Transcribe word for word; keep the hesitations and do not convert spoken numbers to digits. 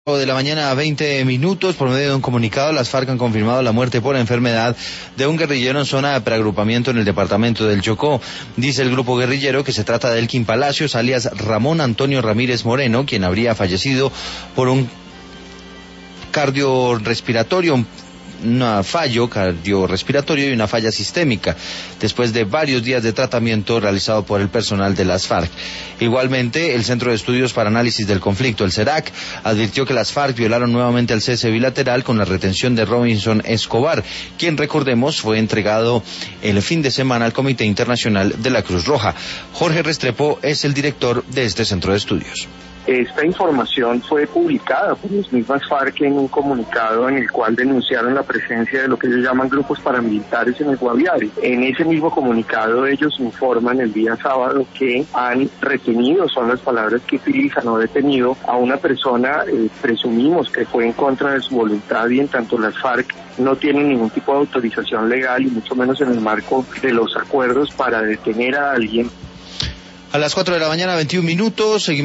De la mañana a veinte minutos, por medio de un comunicado, las FARC han confirmado la muerte por enfermedad de un guerrillero en zona de preagrupamiento en el departamento del Chocó. Dice el grupo guerrillero que se trata de Elkin Palacios, alias Ramón Antonio Ramírez Moreno, quien habría fallecido por un cardiorrespiratorio, un fallo cardiorrespiratorio y una falla sistémica, después de varios días de tratamiento realizado por el personal de las FARC. Igualmente, el Centro de Estudios para Análisis del Conflicto, el CERAC, advirtió que las FARC violaron nuevamente el cese bilateral con la retención de Robinson Escobar, quien, recordemos, fue entregado el fin de semana al Comité Internacional de la Cruz Roja. Jorge Restrepo es el director de este Centro de Estudios. Esta información fue publicada por las mismas FARC en un comunicado en el cual denunciaron la presencia de lo que ellos llaman grupos paramilitares en el Guaviare. En ese mismo comunicado ellos informan el día sábado que han retenido, son las palabras que utilizan, o detenido a una persona, eh, presumimos que fue en contra de su voluntad, y en tanto las FARC no tienen ningún tipo de autorización legal y mucho menos en el marco de los acuerdos para detener a alguien. A las cuatro de la mañana, veintiún minutos, seguimos.